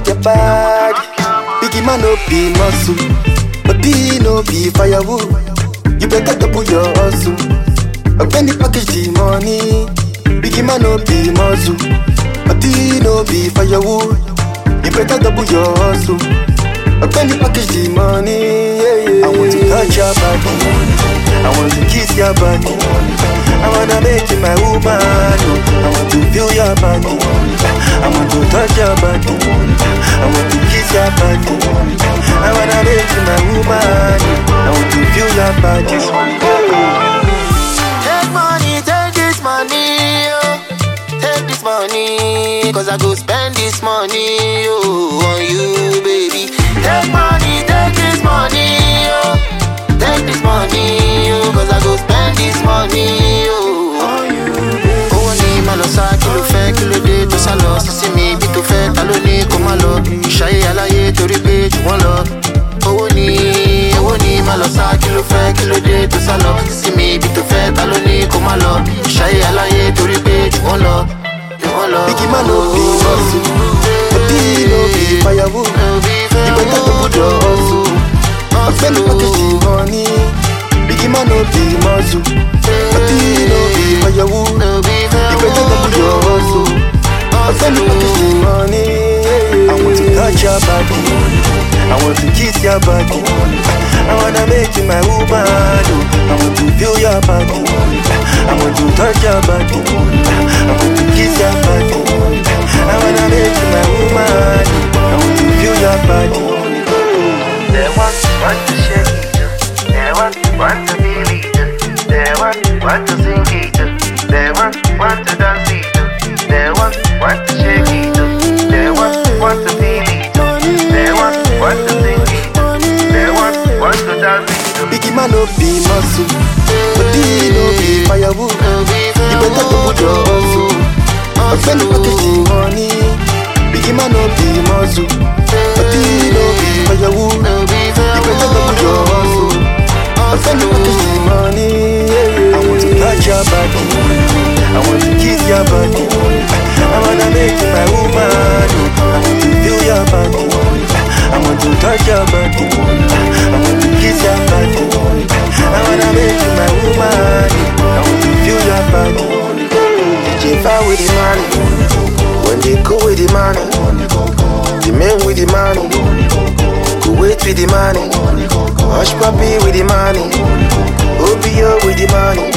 rock your body. Biggie man no be muscle, body no be firewood. You better double your hustle. When the package the money, biggie man no be muscle, body no be firewood. You better double your hustle. When the package the money, yeah. I want to touch your body, I want to kiss your body, I wanna make you my woman. I want to feel your body, I want to touch your body, I want to kiss your body, I wanna make you my woman. I want to feel your body. Take money, take this money, oh. Take this money, cause I go spend this money, oh, on you, baby. Take money, take this money, oh. Take this money, oh, cause I go spend this money, oh, on you, baby. Oh, ni malo sa kilo fe, kilo de to salo. Sisi mi bi to fe, talo ni komalo. Ishaye alaye tori pe juwon lo. Oh, ni malo sa kilo fe, kilo de to salo. Sisi mi bi to fe, talo ni komalo. Ishaye alaye tori pe juwon lo. Biggie man no be muscle, body no be firewood. You better double your hustle. When the package the money, biggie man no be muscle, body no be firewood. You better double your hustle. When the package the money, I want to touch your body, I want to kiss your body, I wanna make you my woman. I want to feel your body, I want to touch your body, I want to kiss your body, I wanna make you my woman. I want to feel your body. They want to shake it, they want to feel it, they want to sing it, they want to dance it, they want to shake it, they want to feel it, they want to sing it, they want to dance it. Biggie man no be muscle, body no be firewood. You better double your hustle. When the package the money, biggie man no be muscle, body no be firewood. You better double your hustle. When the package the money, I want to touch your body, I want to kiss your body, I wanna make you my woman. I want to feel your body, I want to touch your body, I want to kiss your body, I wanna make you my woman. I want to feel your body. DJ Fire with the money, when they go with the money, the men with the money, go wait with the money, Hush Puppy with the money, OBO with the money,